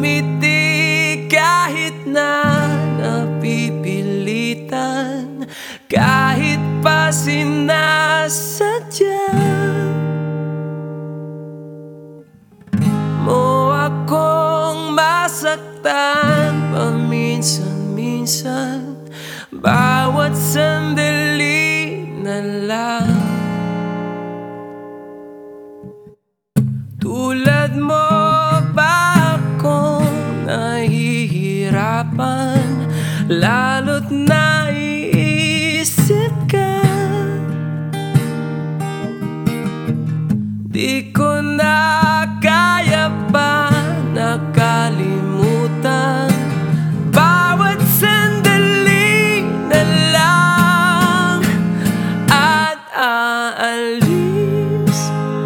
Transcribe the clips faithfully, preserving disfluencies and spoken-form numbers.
ngumiti kahit na napipilitan, kahit pa sinasadya mo akong masaktan paminsan-minsan, bawat sandali na lang. Tulad mo ba akong nahihirapan, lalo't naiisip ka? Di ko na kaya pa nakalimutan bawat sandali na lang, at aalis,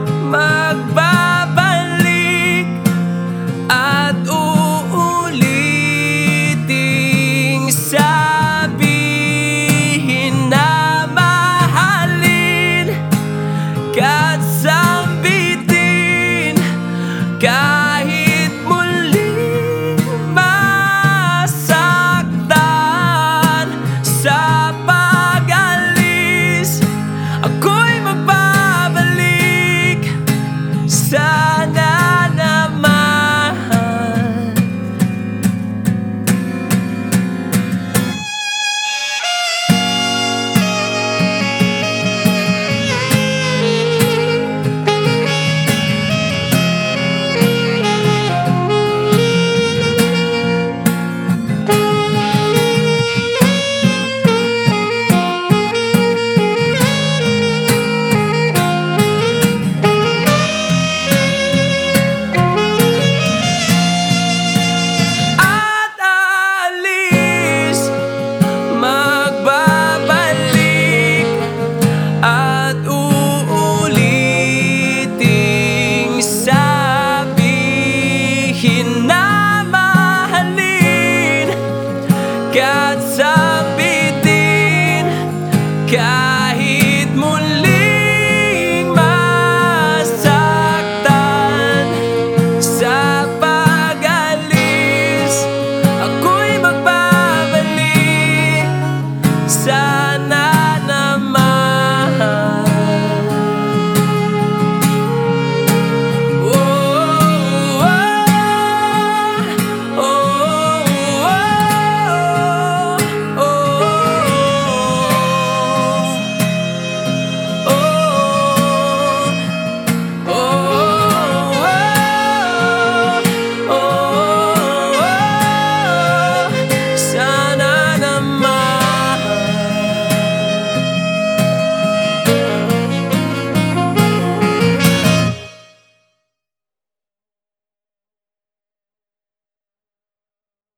magbabalik, at uuliting sabihin na mahalin, kahit sambitin ka.